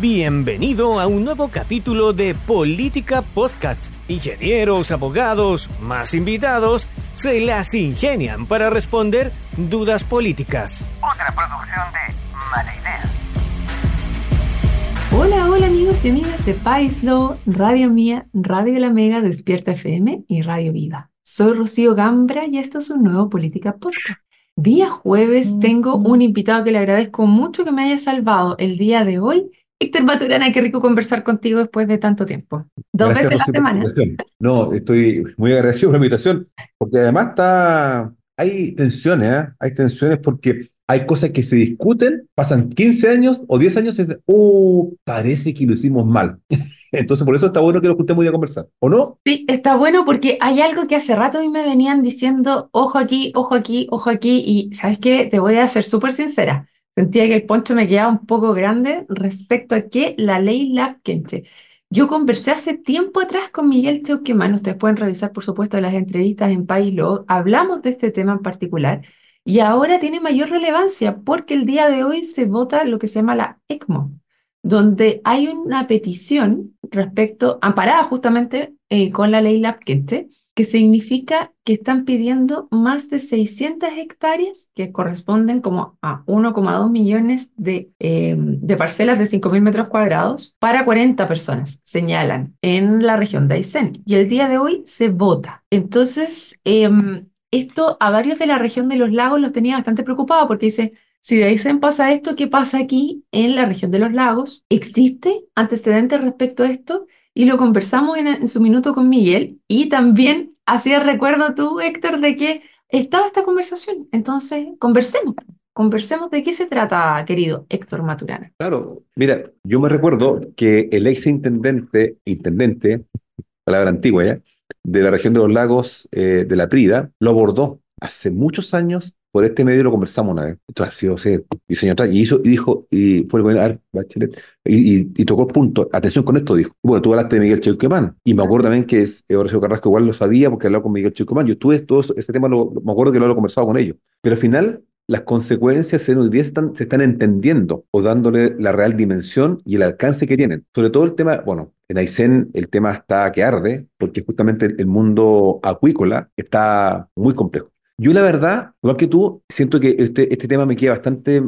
Bienvenido a un nuevo capítulo de Política Podcast. Ingenieros, abogados, más invitados, se las ingenian para responder dudas políticas. Otra producción de Mala Idea. Hola amigos y amigas de Paislo, Radio Mía, Radio La Mega, Despierta FM y Radio Viva. Soy Rocío Gambra y esto es un nuevo Política Podcast. Día jueves tengo un invitado que le agradezco mucho que me haya salvado el día de hoy. Héctor Maturana, qué rico conversar contigo después de tanto tiempo. Gracias, Veces a la Rocío, por la semana. invitación. No, estoy muy agradecido por la invitación, porque además hay tensiones, ¿eh? Hay tensiones porque hay cosas que se discuten, pasan 15 años o 10 años y dicen, parece que lo hicimos mal. Entonces, por eso está bueno que nos juntemos hoy a conversar, ¿o no? Sí, está bueno porque hay algo que hace rato a mí me venían diciendo, ojo aquí, ojo aquí, ojo aquí, y ¿sabes qué? Te voy a ser súper sincera. Sentía que el poncho me quedaba un poco grande respecto a que la ley Lapkenche. Yo conversé hace tiempo atrás con Miguel Cheuquemán, ustedes pueden revisar por supuesto las entrevistas en Paislo, hablamos de este tema en particular y ahora tiene mayor relevancia porque el día de hoy se vota lo que se llama la ECMO, donde hay una petición amparada justamente con la ley Lapkenche, que significa que están pidiendo más de 600 hectáreas, que corresponden como a 1,2 millones de parcelas de 5.000 metros cuadrados para 40 personas, señalan, en la región de Aysén. Y el día de hoy se vota. Entonces, esto a varios de la región de los lagos los tenía bastante preocupados porque dice, si de Aysén pasa esto, ¿qué pasa aquí en la región de los lagos? ¿Existe antecedentes respecto a esto? Y lo conversamos en su minuto con Miguel y también hacía recuerdo tú, Héctor, de que estaba esta conversación. Entonces, conversemos de qué se trata, querido Héctor Maturana. Claro, mira, yo me recuerdo que el ex intendente, palabra antigua ya, de la región de los lagos de la Prida, lo abordó hace muchos años. Por este medio lo conversamos una vez. Esto ha sido, sí, diseño atrás. Y fue el gobernador Bachelet, y tocó el punto. Atención con esto, dijo. Bueno, tú hablaste de Miguel Cheuquemán. Y me acuerdo también que Horacio Carrasco igual lo sabía porque hablaba con Miguel Cheuquemán. Yo tuve todo ese tema, me acuerdo que lo he conversado con ellos. Pero al final, las consecuencias en hoy día se están entendiendo o dándole la real dimensión y el alcance que tienen. Sobre todo el tema, bueno, en Aysén el tema está que arde porque justamente el mundo acuícola está muy complejo. Yo la verdad, igual que tú, siento que este tema me queda bastante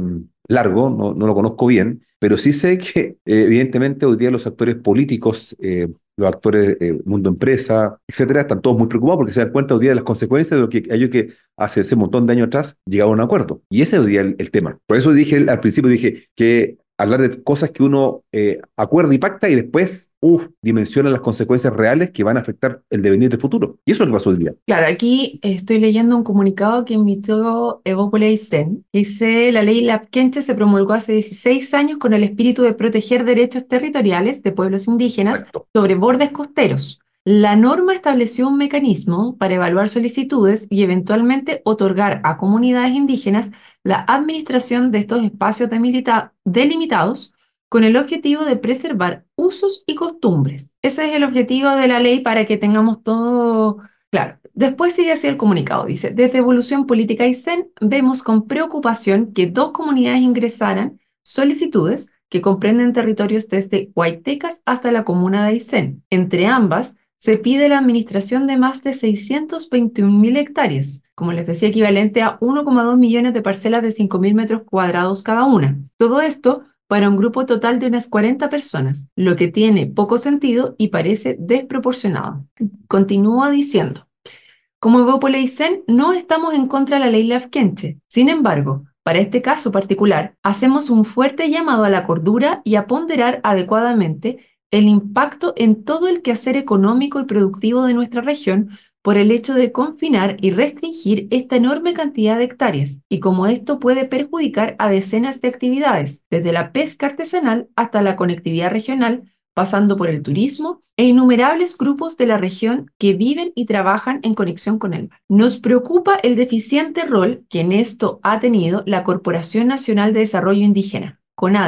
largo, no lo conozco bien, pero sí sé que evidentemente hoy día los actores políticos, los actores mundo empresa, etcétera, están todos muy preocupados porque se dan cuenta hoy día de las consecuencias de lo que ellos que hace ese montón de años atrás llegaron a un acuerdo. Y ese es hoy día el tema. Por eso al principio dije que hablar de cosas que uno acuerda y pacta y después, dimensiona las consecuencias reales que van a afectar el devenir del futuro. Y eso es lo que pasó hoy día. Claro, aquí estoy leyendo un comunicado que emitió Evópolis Aysén. Dice, la ley Lapkenche se promulgó hace 16 años con el espíritu de proteger derechos territoriales de pueblos indígenas Exacto. sobre bordes costeros. La norma estableció un mecanismo para evaluar solicitudes y eventualmente otorgar a comunidades indígenas la administración de estos espacios delimitados con el objetivo de preservar usos y costumbres. Ese es el objetivo de la ley para que tengamos todo claro. Después sigue así el comunicado, dice, desde Evolución Política Aysén vemos con preocupación que dos comunidades ingresaran solicitudes que comprenden territorios desde Huaytecas hasta la comuna de Aysén. Entre ambas, se pide la administración de más de 621.000 hectáreas, como les decía, equivalente a 1,2 millones de parcelas de 5.000 metros cuadrados cada una. Todo esto para un grupo total de unas 40 personas, lo que tiene poco sentido y parece desproporcionado. Continúa diciendo, como Evópolis Aysén, no estamos en contra de la ley Lapkenche. Sin embargo, para este caso particular, hacemos un fuerte llamado a la cordura y a ponderar adecuadamente el impacto en todo el quehacer económico y productivo de nuestra región por el hecho de confinar y restringir esta enorme cantidad de hectáreas y cómo esto puede perjudicar a decenas de actividades, desde la pesca artesanal hasta la conectividad regional, pasando por el turismo e innumerables grupos de la región que viven y trabajan en conexión con el mar. Nos preocupa el deficiente rol que en esto ha tenido la Corporación Nacional de Desarrollo Indígena, CONADI,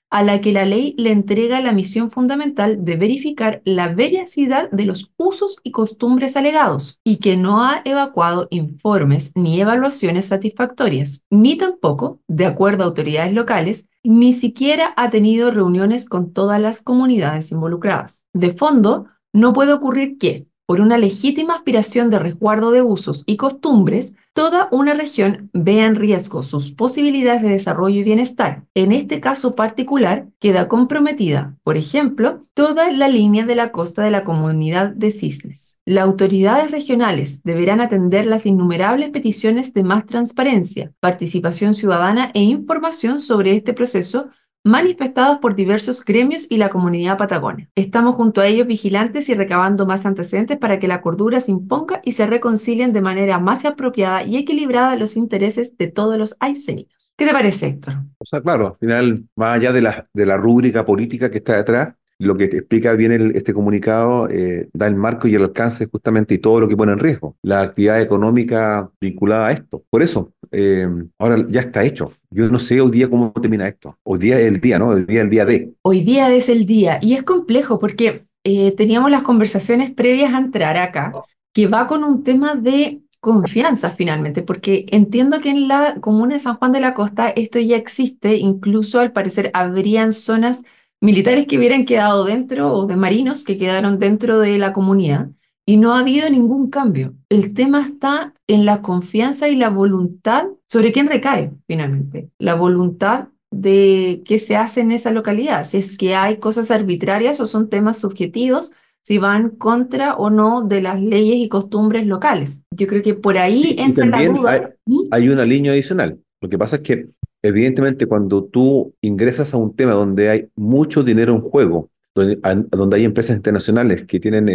a la que la ley le entrega la misión fundamental de verificar la veracidad de los usos y costumbres alegados y que no ha evacuado informes ni evaluaciones satisfactorias, ni tampoco, de acuerdo a autoridades locales, ni siquiera ha tenido reuniones con todas las comunidades involucradas. De fondo, no puede ocurrir que, por una legítima aspiración de resguardo de usos y costumbres, toda una región vea en riesgo sus posibilidades de desarrollo y bienestar. En este caso particular, queda comprometida, por ejemplo, toda la línea de la costa de la comunidad de Cisnes. Las autoridades regionales deberán atender las innumerables peticiones de más transparencia, participación ciudadana e información sobre este proceso manifestados por diversos gremios y la comunidad patagona. Estamos junto a ellos vigilantes y recabando más antecedentes para que la cordura se imponga y se reconcilien de manera más apropiada y equilibrada los intereses de todos los aysenios. ¿Qué te parece, Héctor? O sea, claro, al final, más allá de la rúbrica política que está detrás, lo que te explica bien este comunicado da el marco y el alcance justamente y todo lo que pone en riesgo, la actividad económica vinculada a esto. Por eso, ahora ya está hecho. Yo no sé hoy día cómo termina esto. Hoy día es el día, ¿no? Hoy día es el día de. Hoy día es el día y es complejo porque teníamos las conversaciones previas a entrar acá, que va con un tema de confianza finalmente, porque entiendo que en la comuna de San Juan de la Costa esto ya existe, incluso al parecer habrían zonas militares que hubieran quedado dentro o de marinos que quedaron dentro de la comunidad y no ha habido ningún cambio. El tema está en la confianza y la voluntad sobre quién recae finalmente, la voluntad de qué se hace en esa localidad, si es que hay cosas arbitrarias o son temas subjetivos, si van contra o no de las leyes y costumbres locales. Yo creo que por ahí Y entra la también duda. ¿Mm? hay una línea adicional. Lo que pasa es que, evidentemente, cuando tú ingresas a un tema donde hay mucho dinero en juego, donde hay empresas internacionales que tienen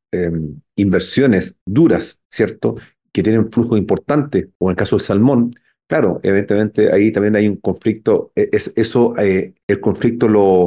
inversiones duras, ¿cierto? Que tienen flujo importante, o en el caso del salmón, claro, evidentemente ahí también hay un conflicto. El conflicto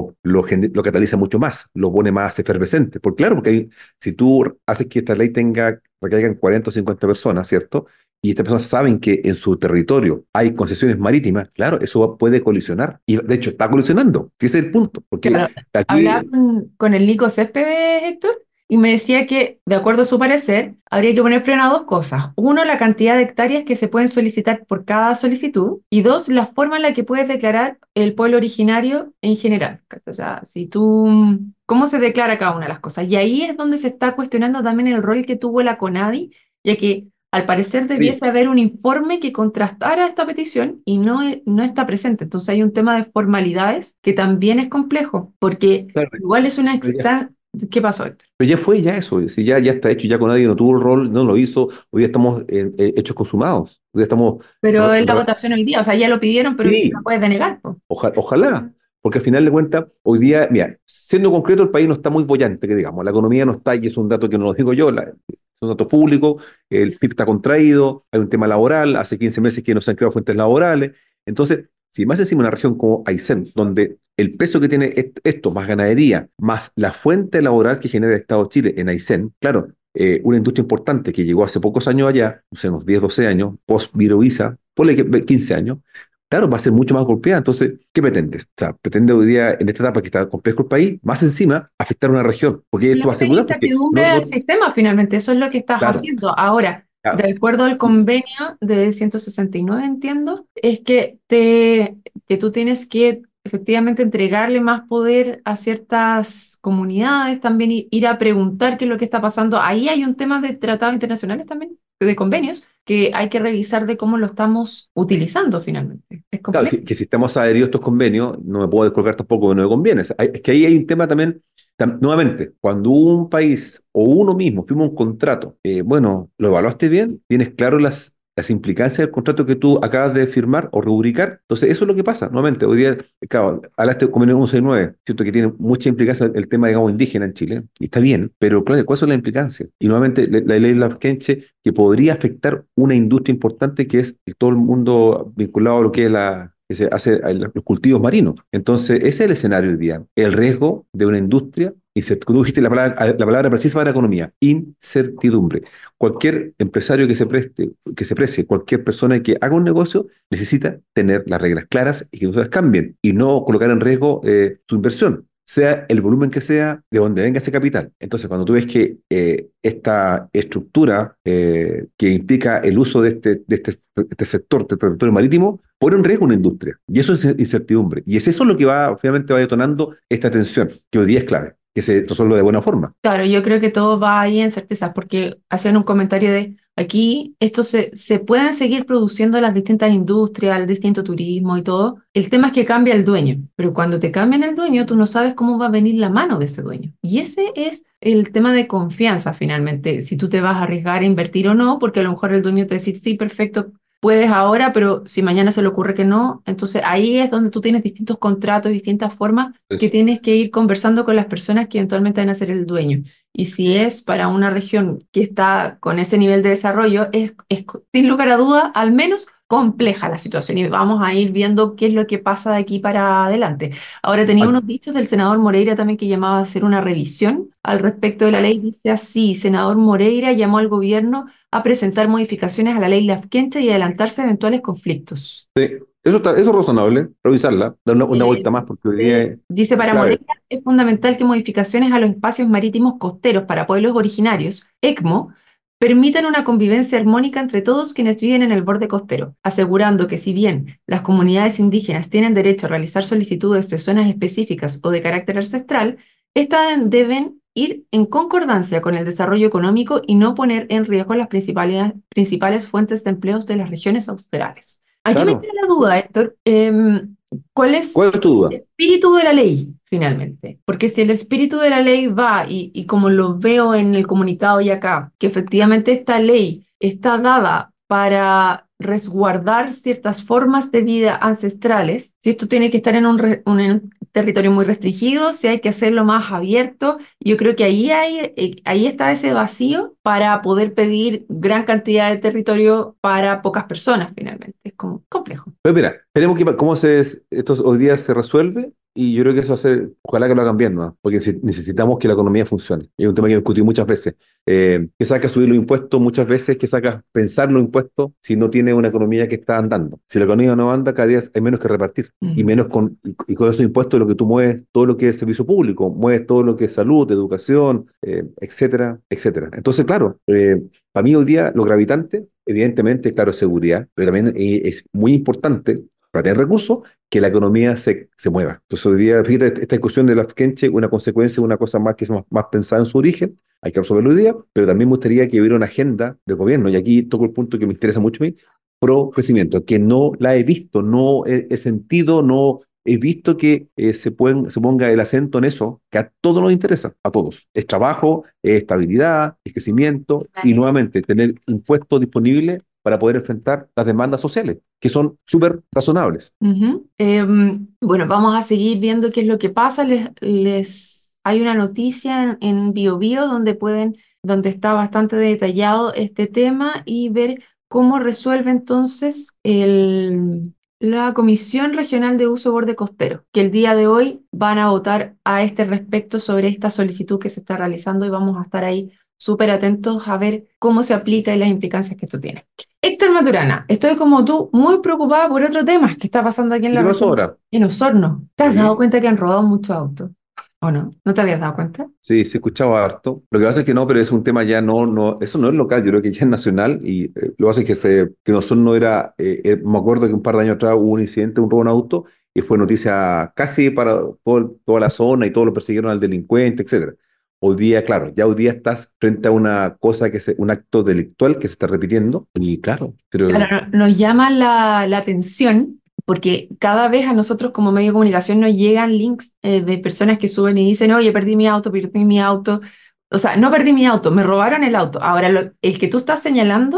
lo cataliza mucho más, lo pone más efervescente. Porque claro, si tú haces que esta ley recaigan 40 o 50 personas, ¿cierto? Y estas personas saben que en su territorio hay concesiones marítimas, claro, eso puede colisionar. Y de hecho está colisionando, si ese es el punto. Porque Claro, hablaba aquí, con el Nico Céspedes, Héctor, y me decía que, de acuerdo a su parecer, habría que poner freno a dos cosas. Uno, la cantidad de hectáreas que se pueden solicitar por cada solicitud. Y dos, la forma en la que puedes declarar el pueblo originario en general. O sea, si tú, ¿cómo se declara cada una de las cosas? Y ahí es donde se está cuestionando también el rol que tuvo la CONADI, ya que al parecer sí, debiese haber un informe que contrastara esta petición y no, no está presente. Entonces hay un tema de formalidades que también es complejo, porque claro, igual es una pero ya, ¿Qué pasó, Héctor? pero ya fue ya eso, si ya está hecho, ya con nadie no tuvo el rol, no lo hizo, hoy día estamos hechos consumados, hoy día estamos. Pero ra- es la ra- votación hoy día, o sea, ya lo pidieron, pero no sí, puedes denegar, po. ojalá, porque al final de cuentas, hoy día, mira, siendo concreto, el país no está muy bollante, que digamos, la economía no está, y es un dato que no lo digo yo, es un dato público, el PIB está contraído, hay un tema laboral, hace 15 meses que no se han creado fuentes laborales, entonces, si más encima una región como Aysén, donde el peso que tiene esto, más ganadería, más la fuente laboral que genera el Estado de Chile en Aysén, claro, una industria importante que llegó hace pocos años allá, no sé, unos 10, 12 años, post-Viroviza, ponle que 15 años, claro, va a ser mucho más golpeada. Entonces, ¿qué pretendes? O sea, pretende hoy día, en esta etapa que está complejo el país, más encima, afectar a una región, porque Le esto va a pones asegurar, porque incertidumbre no, al no, sistema finalmente, eso es lo que estás claro, haciendo. Ahora, claro. de acuerdo al Y convenio de 169, entiendo, es que tú tienes que efectivamente entregarle más poder a ciertas comunidades, también ir a preguntar qué es lo que está pasando. Ahí hay un tema de tratados internacionales también, de convenios, que hay que revisar de cómo lo estamos utilizando finalmente. Es claro, complejo. que si estamos adheridos a estos convenios, no me puedo descolgar tampoco que no me conviene. O sea, es que ahí hay un tema también, nuevamente, cuando un país o uno mismo firma un contrato, bueno, ¿lo evaluaste bien? ¿Tienes claro las implicancias del contrato que tú acabas de firmar o rubricar? Entonces, eso es lo que pasa. Nuevamente, hoy día, claro, hablaste del convenio 169, cierto que tiene mucha implicancia el tema, digamos, indígena en Chile, y está bien, pero claro, ¿cuáles son las implicancias? Y nuevamente, la ley Lafkenche, que podría afectar una industria importante que es todo el mundo vinculado a lo que es que se hace a los cultivos marinos. Entonces, ese es el escenario hoy día. El riesgo de una industria Tú dijiste la palabra precisa para economía, incertidumbre. Cualquier empresario que se precie, cualquier persona que haga un negocio, necesita tener las reglas claras y que no se las cambien y no colocar en riesgo su inversión, sea el volumen que sea, de donde venga ese capital. Entonces, cuando tú ves que esta estructura que implica el uso de este sector, de territorio marítimo, pone en riesgo una industria. Y eso es incertidumbre. Y es eso lo que finalmente va detonando esta tensión, que hoy día es clave, que se resuelva de buena forma. Claro, yo creo que todo va ahí en certezas, porque hacían un comentario de aquí esto se pueden seguir produciendo las distintas industrias, el distinto turismo y todo. El tema es que cambia el dueño, pero cuando te cambian el dueño, tú no sabes cómo va a venir la mano de ese dueño. Y ese es el tema de confianza finalmente, si tú te vas a arriesgar a invertir o no, porque a lo mejor el dueño te dice, sí, perfecto, puedes ahora, pero si mañana se le ocurre que no, entonces ahí es donde tú tienes distintos contratos, distintas formas que Eso. tienes que ir conversando con las personas que eventualmente van a ser el dueño. Y si es para una región que está con ese nivel de desarrollo, es sin lugar a duda, al menos compleja la situación y vamos a ir viendo qué es lo que pasa de aquí para adelante. Ahora tenía Ah, unos dichos del senador Moreira también que llamaba a hacer una revisión al respecto de la ley. Dice así, senador Moreira llamó al gobierno a presentar modificaciones a la ley Lafkenche y adelantarse a eventuales conflictos. sí. Eso es razonable, revisarla, dar una Eh, vuelta más, porque hoy día Dice, es para clave. Moreira es fundamental que modificaciones a los espacios marítimos costeros para pueblos originarios, ECMO, permitan una convivencia armónica entre todos quienes viven en el borde costero, asegurando que si bien las comunidades indígenas tienen derecho a realizar solicitudes de zonas específicas o de carácter ancestral, estas deben ir en concordancia con el desarrollo económico y no poner en riesgo las principales fuentes de empleos de las regiones australes. Aquí me Claro. queda la duda, Héctor. ¿Cuál es ¿Cuál es tu el duda? espíritu de la ley, finalmente? Porque si el espíritu de la ley va, y como lo veo en el comunicado y acá, que efectivamente esta ley está dada para resguardar ciertas formas de vida ancestrales, si esto tiene que estar en en un territorio muy restringido, si hay que hacerlo más abierto, yo creo que ahí está ese vacío para poder pedir gran cantidad de territorio para pocas personas, finalmente. Es como complejo. Pues mira, tenemos que ver esto hoy día se resuelve y yo creo que eso va a ser, ojalá que lo hagan bien, ¿no? Porque necesitamos que la economía funcione. Es un tema que he discutido muchas veces. ¿Qué saca subir los impuestos muchas veces? ¿Qué saca pensar los impuestos si no tiene una economía que está andando? Si la economía no anda, cada día hay menos que repartir. Y Mm. menos y con esos impuestos lo que tú mueves, todo lo que es servicio público, mueves todo lo que es salud, educación, etcétera, etcétera. Entonces, claro, para mí hoy día lo gravitante, evidentemente, claro, es seguridad, pero también es muy importante para tener recursos que la economía se mueva. Entonces hoy día, fíjate, esta discusión de la Kenche, una consecuencia, una cosa más que es más pensada en su origen, hay que resolverlo hoy día, pero también me gustaría que hubiera una agenda del gobierno, y aquí toco el punto que me interesa mucho a mí, pro crecimiento, que no la he visto, no he sentido, no he visto que se ponga el acento en eso, que a todos nos interesa, a todos. Es trabajo, es estabilidad, es crecimiento y nuevamente tener impuestos disponibles para poder enfrentar las demandas sociales, que son súper razonables. Ujú. Bueno, vamos a seguir viendo qué es lo que pasa. Hay una noticia en BioBio donde está bastante detallado este tema y ver cómo resuelve entonces la Comisión Regional de Uso Borde Costero, que el día de hoy van a votar a este respecto sobre esta solicitud que se está realizando y vamos a estar ahí súper atentos a ver cómo se aplica y las implicancias que esto tiene. Héctor Maturana, estoy como tú muy preocupada por otro tema que está pasando aquí en ¿Qué la te pasó región, ahora? en Osorno. ¿Te has dado Sí. cuenta que han robado muchos autos? ¿O no? ¿No te habías dado cuenta? Sí, sí, escuchaba harto. Lo que pasa es que no, pero es un tema ya eso no es local, yo creo que ya es nacional y lo que pasa es que nosotros no era, me acuerdo que un par de años atrás hubo un incidente, un robo de un auto y fue noticia casi para toda la zona y todos lo persiguieron al delincuente, etcétera. Hoy día, claro, ya hoy día estás frente a una cosa un acto delictual que se está repitiendo y claro, pero Claro, nos llama la atención porque cada vez a nosotros como medio de comunicación nos llegan links de personas que suben y dicen, oye, perdí mi auto, perdí mi auto. O sea, no perdí mi auto, me robaron el auto. Ahora, el que tú estás señalando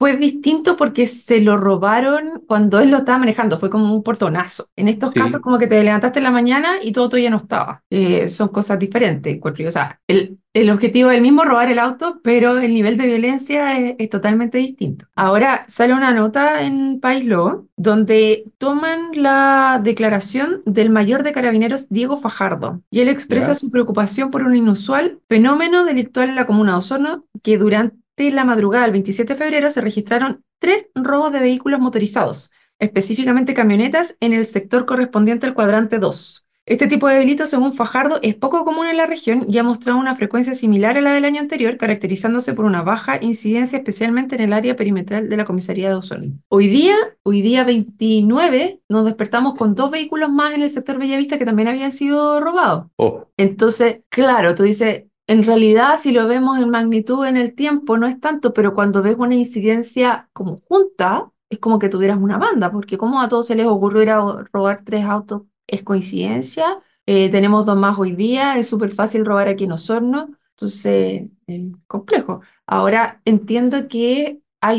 fue distinto porque se lo robaron cuando él lo estaba manejando, fue como un portonazo. En estos casos Sí, como que te levantaste en la mañana y todo ya no estaba. Son cosas diferentes, encuentro yo. O sea, el objetivo es el mismo, robar el auto, pero el nivel de violencia es totalmente distinto. Ahora sale una nota en País Lobo donde toman la declaración del mayor de carabineros Diego Fajardo y él expresa ¿ya? su preocupación por un inusual fenómeno delictual en la comuna de Osorno que durante la madrugada del 27 de febrero se registraron 3 robos de vehículos motorizados, específicamente camionetas, en el sector correspondiente al cuadrante 2. Este tipo de delito, según Fajardo, es poco común en la región y ha mostrado una frecuencia similar a la del año anterior, caracterizándose por una baja incidencia, especialmente en el área perimetral de la comisaría de Osorno. Hoy día 29, nos despertamos con 2 vehículos más en el sector Bellavista que también habían sido robados. Oh, Entonces, claro, tú dices, en realidad si lo vemos en magnitud en el tiempo no es tanto, pero cuando ves una incidencia como junta, es como que tuvieras una banda, porque como a todos se les ocurrió ir a robar 3 autos, es coincidencia. Tenemos 2 más hoy día, es súper fácil robar aquí en Osorno, entonces, complejo. Ahora entiendo que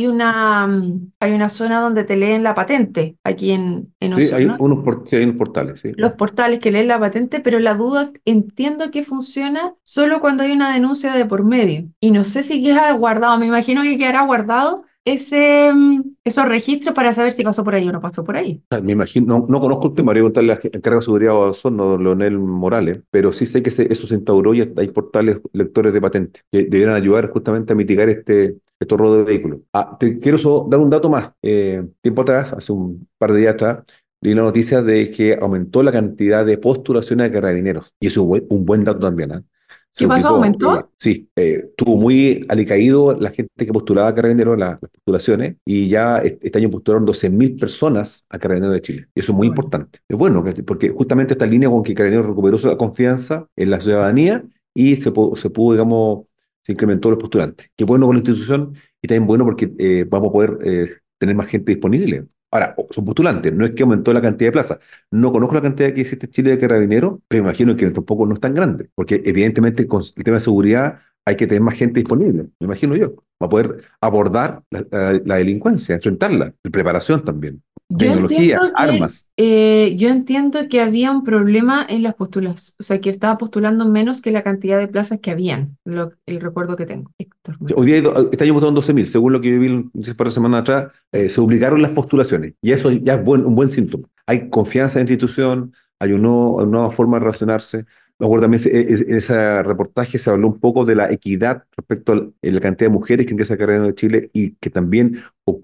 hay una zona donde te leen la patente aquí en sí, Osorno, sí, hay unos portales, sí. los portales que leen la patente, pero la duda entiendo que funciona solo cuando hay una denuncia de por medio. Y no sé si queda guardado, me imagino que quedará guardado esos registros para saber si pasó por ahí o no pasó por ahí. Me imagino, no conozco el tema, habría que preguntarle al encargado de seguridad o Osorno, don Leonel Morales, pero sí sé que eso se instauró y hay portales lectores de patentes que debieran ayudar justamente a mitigar estos robos de vehículos. Te quiero dar un dato más. Tiempo atrás, hace un par de días atrás, leí la noticia de que aumentó la cantidad de postulaciones de carabineros. Y eso es un buen dato también, ¿ah? Se ¿Qué pasó? duplicó. ¿Aumentó? Sí, estuvo muy alicaído la gente que postulaba a Carabineros, las postulaciones, y ya este año postularon 12.000 personas a Carabineros de Chile. Y eso es muy Bueno. importante. Es bueno, porque justamente está en línea con que Carabineros recuperó su confianza en la ciudadanía y se pudo, digamos, se incrementó los postulantes. Qué bueno con la institución y también bueno porque vamos a poder tener más gente disponible. Ahora, son postulantes, no es que aumentó la cantidad de plazas. No conozco la cantidad que existe en Chile de carabineros, pero imagino que tampoco no es tan grande, porque evidentemente con el tema de seguridad hay que tener más gente disponible, me imagino yo, para poder abordar la delincuencia, enfrentarla, y preparación también, Yo tecnología, entiendo que, armas. yo entiendo que había un problema en las postulas, o sea, que estaba postulando menos que la cantidad de plazas que habían, el recuerdo que tengo. Héctor Hoy Manuel. día este año votaron 12.000, según lo que vi un par de semanas atrás, se obligaron las postulaciones, y eso ya es un buen síntoma. Hay confianza en la institución, hay una nueva forma de relacionarse. Me acuerdo también en ese reportaje se habló un poco de la equidad respecto a la cantidad de mujeres que ingresan a Carabineros de Chile y que también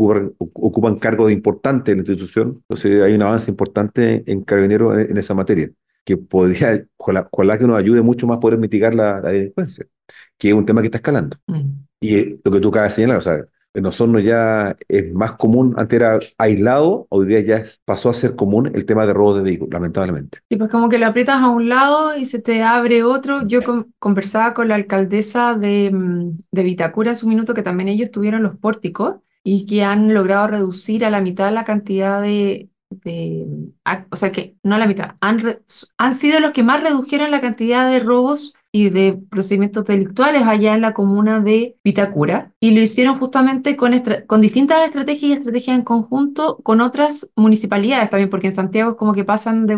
ocupan cargos importantes en la institución. Entonces hay un avance importante en Carabineros en esa materia, que podría, ojalá que nos ayude mucho más a poder mitigar la delincuencia, que es un tema que está escalando. Mm. Y lo que tú acabas de señalar, o sea, en Osorno ya es más común, antes era aislado, hoy día ya pasó a ser común el tema de robo de vehículos, lamentablemente. Sí, pues como que lo aprietas a un lado y se te abre otro. Yo conversaba con la alcaldesa de Vitacura hace un minuto, que también ellos tuvieron los pórticos y que han logrado reducir a la mitad la cantidad o sea que no a la mitad, han sido los que más redujeron la cantidad de robos y de procedimientos delictuales allá en la comuna de Vitacura, y lo hicieron justamente con distintas estrategias y estrategias en conjunto con otras municipalidades también, porque en Santiago es como que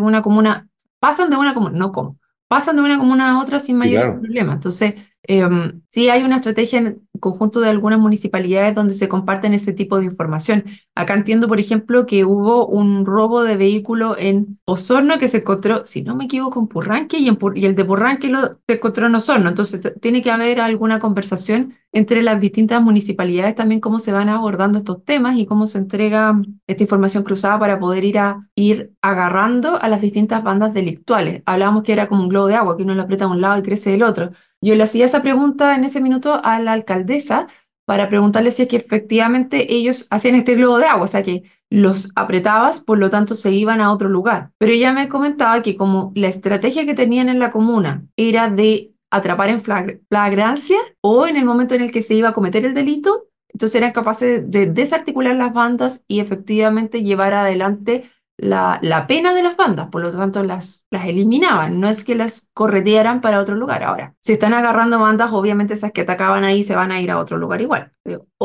no como, pasan de una comuna a otra sin Sí, mayores claro. problemas. Entonces, sí hay una estrategia en conjunto de algunas municipalidades donde se comparten ese tipo de información. Acá entiendo, por ejemplo, que hubo un robo de vehículo en Osorno que se encontró, si no me equivoco, en Purranque, y el de Purranque se encontró en Osorno. Entonces, tiene que haber alguna conversación entre las distintas municipalidades también, cómo se van abordando estos temas y cómo se entrega esta información cruzada para poder ir agarrando a las distintas bandas delictuales. Hablábamos que era como un globo de agua, que uno lo aprieta a un lado y crece del otro. Yo le hacía esa pregunta en ese minuto a la alcaldesa para preguntarle si es que efectivamente ellos hacían este globo de agua, o sea que los apretabas, por lo tanto se iban a otro lugar. Pero ella me comentaba que como la estrategia que tenían en la comuna era de atrapar en flagrancia o en el momento en el que se iba a cometer el delito, entonces eran capaces de desarticular las bandas y efectivamente llevar adelante la pena de las bandas, por lo tanto las eliminaban, no es que las corretearan para otro lugar. Ahora, si están agarrando bandas, obviamente esas que atacaban ahí se van a ir a otro lugar igual.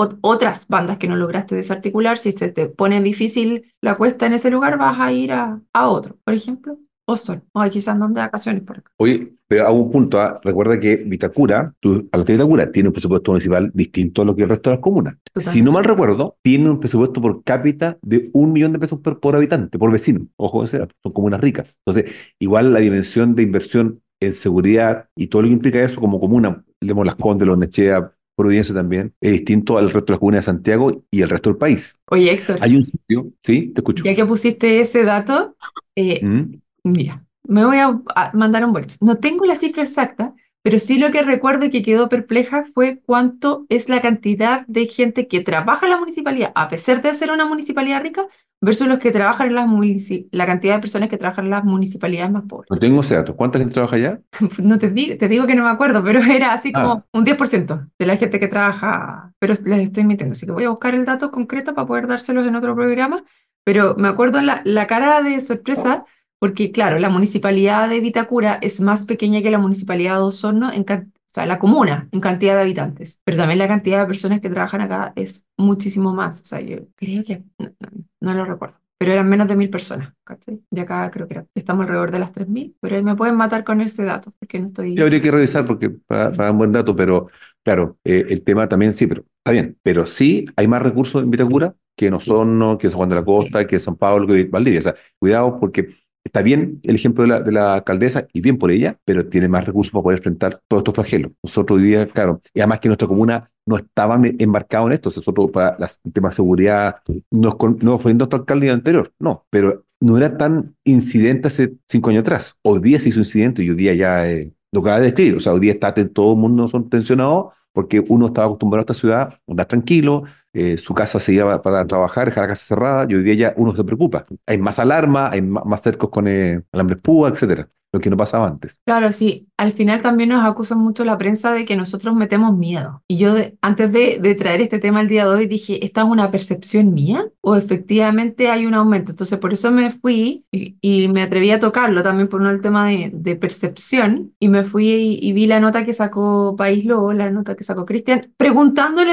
Otras bandas que no lograste desarticular, si se te pone difícil la cuesta en ese lugar, vas a ir a otro, por ejemplo. O quizás andan de vacaciones por acá. Oye, pero a un punto, recuerda que Vitacura, a la de Vitacura, tiene un presupuesto municipal distinto a lo que el resto de las comunas. Si no mal recuerdo, tiene un presupuesto por cápita de 1 millón de pesos por habitante, por vecino. Ojo, ese dato, son comunas ricas. Entonces, igual la dimensión de inversión en seguridad y todo lo que implica eso como comuna, leemos Las Condes, Los Nechea, Providencia también, es distinto al resto de las comunas de Santiago y el resto del país. Oye, Héctor, Hay un sitio, ¿sí? Te escucho. ya que pusiste ese dato, ¿Mm? mira, me voy a mandar un vuelto. No tengo la cifra exacta, pero sí lo que recuerdo y que quedó perpleja fue cuánto es la cantidad de gente que trabaja en la municipalidad, a pesar de ser una municipalidad rica, versus los que trabajan en la cantidad de personas que trabajan en las municipalidades más pobres. No tengo ese dato. ¿Cuánta gente trabaja allá? No te digo que no me acuerdo, pero era así como Ah, un 10% de la gente que trabaja, pero les estoy mintiendo, así que voy a buscar el dato concreto para poder dárselos en otro programa, pero me acuerdo la cara de sorpresa, porque claro, la municipalidad de Vitacura es más pequeña que la municipalidad de Osorno, o sea, la comuna en cantidad de habitantes, pero también la cantidad de personas que trabajan acá es muchísimo más, o sea, yo creo que, no lo recuerdo. Pero eran menos de 1000 personas, ¿cachai? Y acá creo que estamos alrededor de las 3000, pero ahí me pueden matar con ese dato, porque no sí, estoy... habría que revisar porque para un buen dato, pero claro, el tema también sí, pero está bien. Pero sí hay más recursos en Vitacura que en Osorno, que en San Juan de la Costa, que en San Pablo, que en Valdivia. O sea, cuidado porque está bien el ejemplo de la alcaldesa y bien por ella, pero tiene más recursos para poder enfrentar todos estos flagelos. Nosotros hoy día, claro, y además que nuestra comuna no estaba embarcado en esto. O sea, nosotros para el tema de seguridad no fue nuestro alcalde anterior, no, pero no era tan incidente hace 5 años atrás. Hoy día se hizo incidente y hoy día ya lo acaba de describir. O sea, hoy día todo el mundo son tensionados porque uno estaba acostumbrado a esta ciudad a andar tranquilo, su casa se iba para trabajar, dejar la casa cerrada, y hoy día ya uno se preocupa. Hay más alarma, hay más cercos con alambres púa, etcétera, lo que no pasaba antes. Claro, sí, al final también nos acusan mucho la prensa de que nosotros metemos miedo. Y yo antes de traer este tema el día de hoy dije, ¿esta es una percepción mía o efectivamente hay un aumento? Entonces por eso me fui y me atreví a tocarlo también por el tema de percepción y me fui y vi la nota que sacó País Lobo, la nota que sacó Cristian, preguntándole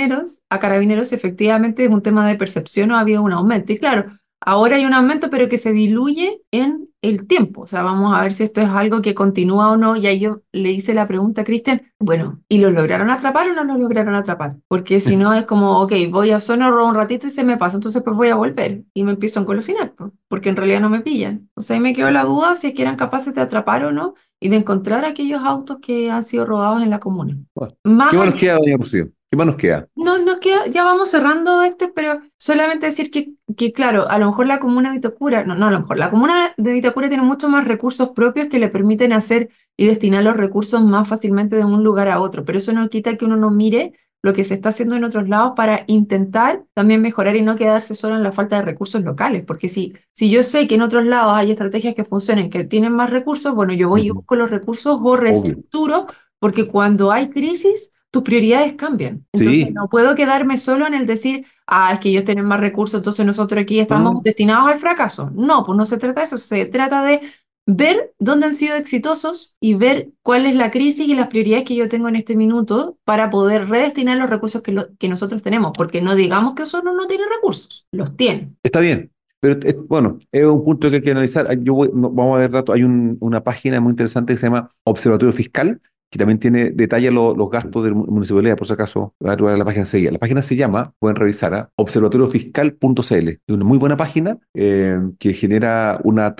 a Carabineros si efectivamente es un tema de percepción o ha habido un aumento. Y claro, ahora hay un aumento, pero que se diluye en el tiempo. O sea, vamos a ver si esto es algo que continúa o no. Y ahí yo le hice la pregunta a Cristian, bueno, ¿y lo lograron atrapar o no lo lograron atrapar? Porque si no es como, ok, voy a Osorno, robo un ratito y se me pasa, entonces pues voy a volver y me empiezo a engolosinar, pues, porque en realidad no me pillan. O sea, ahí me quedó la duda si es que eran capaces de atrapar o no y de encontrar aquellos autos que han sido robados en la comuna. Bueno, Más ¿qué más nos allá queda, doña Rocío? ¿Qué más nos queda? no, no queda, ya vamos cerrando este, pero solamente decir que, claro, a lo mejor la comuna de Vitacura, no, a lo mejor la comuna de Vitacura tiene muchos más recursos propios que le permiten hacer y destinar los recursos más fácilmente de un lugar a otro, pero eso no quita que uno no mire lo que se está haciendo en otros lados para intentar también mejorar y no quedarse solo en la falta de recursos locales, porque si yo sé que en otros lados hay estrategias que funcionen, que tienen más recursos, bueno, yo voy y Ujú. busco los recursos o Obvio. reestructuro, porque cuando hay crisis tus prioridades cambian. Entonces, Sí. no puedo quedarme solo en el decir, es que ellos tienen más recursos, entonces nosotros aquí No, estamos no. destinados al fracaso. No, pues no se trata de eso, se trata de ver dónde han sido exitosos y ver cuál es la crisis y las prioridades que yo tengo en este minuto para poder redestinar los recursos que nosotros tenemos, porque no digamos que Osorno no tiene recursos, los tiene. Está bien, pero bueno, es un punto que hay que analizar. Vamos a ver datos. Hay una página muy interesante que se llama Observatorio Fiscal, que también detalla los gastos de la municipalidad, por si acaso, va a ver la página enseguida. La página se llama, pueden revisar, observatoriofiscal.cl. Es una muy buena página que genera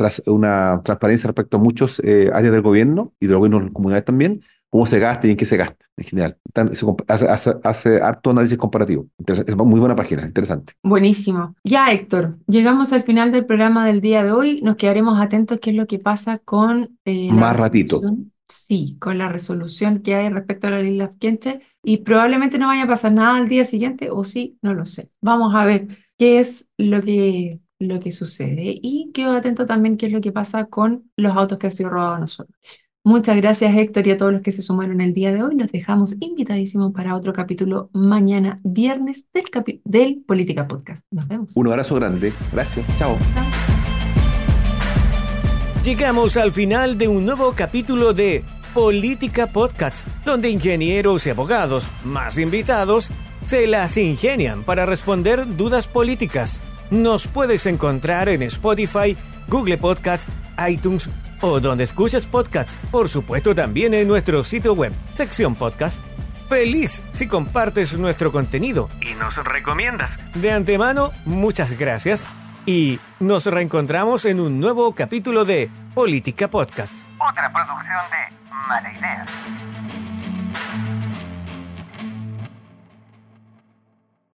una transparencia respecto a muchos áreas del gobierno y de los gobiernos comunales también, cómo se gasta y en qué se gasta en general. Hace harto análisis comparativo. Es muy buena página, interesante. Buenísimo. Ya, Héctor, llegamos al final del programa del día de hoy. Nos quedaremos atentos qué es lo que pasa con la Más ratito. resolución. Sí, con la resolución que hay respecto a la ley Lafkenche y probablemente no vaya a pasar nada al día siguiente o sí, no lo sé. Vamos a ver qué es lo que sucede y quedo atento también qué es lo que pasa con los autos que han sido robados a nosotros. Muchas gracias, Héctor, y a todos los que se sumaron el día de hoy. Los dejamos invitadísimos para otro capítulo mañana, viernes del Política Podcast. Nos vemos. Un abrazo grande. Gracias. Chao. Chao. Llegamos al final de un nuevo capítulo de Política Podcast, donde ingenieros y abogados, más invitados, se las ingenian para responder dudas políticas. Nos puedes encontrar en Spotify, Google Podcast, iTunes o donde escuches podcast. Por supuesto también en nuestro sitio web, sección podcast. Feliz si compartes nuestro contenido y nos recomiendas. De antemano, muchas gracias y nos reencontramos en un nuevo capítulo de Política Podcast. Otra producción de Mala Idea.